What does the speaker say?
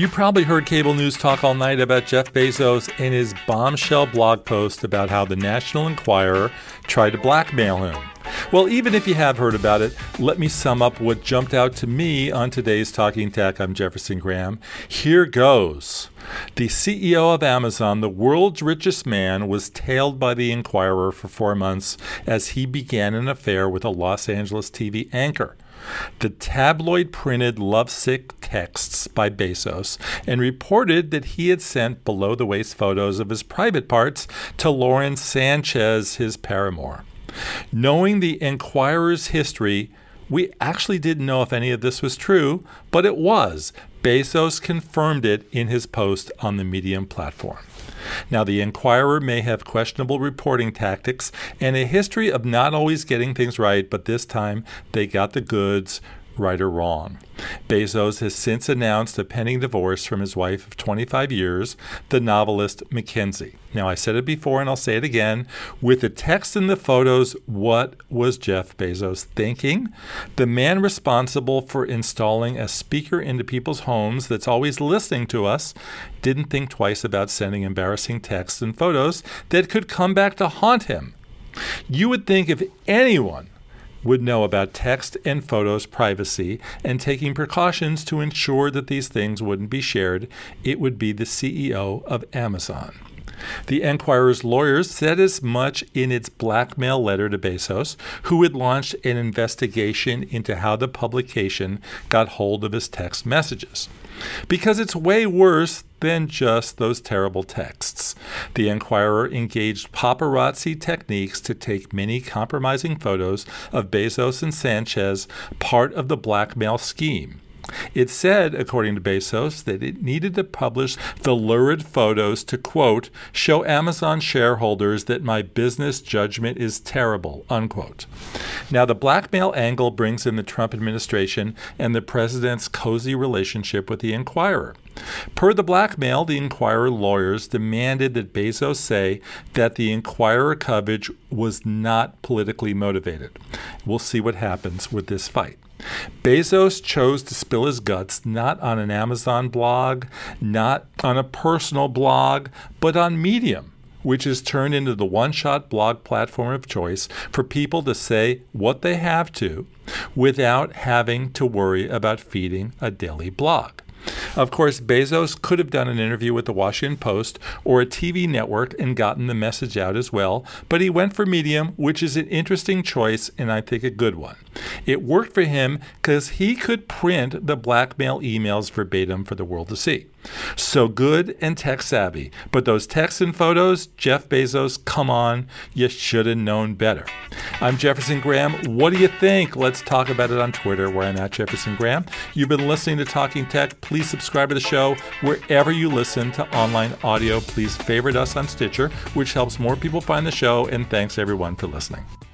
You probably heard cable news talk all night about Jeff Bezos and his bombshell blog post about how the National Enquirer tried to blackmail him. Well, even if you have heard about it, let me sum up what jumped out to me on today's Talking Tech. I'm Jefferson Graham. Here goes. The CEO of Amazon, the world's richest man, was tailed by the Enquirer for 4 months as he began an affair with a Los Angeles TV anchor. The tabloid printed lovesick texts by Bezos and reported that he had sent below-the-waist photos of his private parts to Lauren Sanchez, his paramour. Knowing the Enquirer's history, we actually didn't know if any of this was true, but it was. Bezos confirmed it in his post on the Medium platform. Now, the Enquirer may have questionable reporting tactics and a history of not always getting things right, but this time they got the goods, right or wrong. Bezos has since announced a pending divorce from his wife of 25 years, the novelist Mackenzie. Now, I said it before and I'll say it again. With the text and the photos, what was Jeff Bezos thinking? The man responsible for installing a speaker into people's homes that's always listening to us didn't think twice about sending embarrassing texts and photos that could come back to haunt him. You would think if anyone would know about text and photos privacy and taking precautions to ensure that these things wouldn't be shared, it would be the CEO of Amazon. The Enquirer's lawyers said as much in its blackmail letter to Bezos, who had launched an investigation into how the publication got hold of his text messages. Because it's way worse than just those terrible texts. The Enquirer engaged paparazzi techniques to take many compromising photos of Bezos and Sanchez, part of the blackmail scheme. It said, according to Bezos, that it needed to publish the lurid photos to, quote, show Amazon shareholders that my business judgment is terrible, unquote. Now, the blackmail angle brings in the Trump administration and the president's cozy relationship with the Enquirer. Per the blackmail, the Enquirer lawyers demanded that Bezos say that the Enquirer coverage was not politically motivated. We'll see what happens with this fight. Bezos chose to spill his guts not on an Amazon blog, not on a personal blog, but on Medium, which is turned into the one-shot blog platform of choice for people to say what they have to without having to worry about feeding a daily blog. Of course, Bezos could have done an interview with the Washington Post or a TV network and gotten the message out as well, but he went for Medium, which is an interesting choice and I think a good one. It worked for him because he could print the blackmail emails verbatim for the world to see. So good and tech savvy. But those texts and photos, Jeff Bezos, come on, you should have known better. I'm Jefferson Graham. What do you think? Let's talk about it on Twitter, where I'm at Jefferson Graham. You've been listening to Talking Tech. Please subscribe to the show wherever you listen to online audio. Please favorite us on Stitcher, which helps more people find the show. And thanks everyone for listening.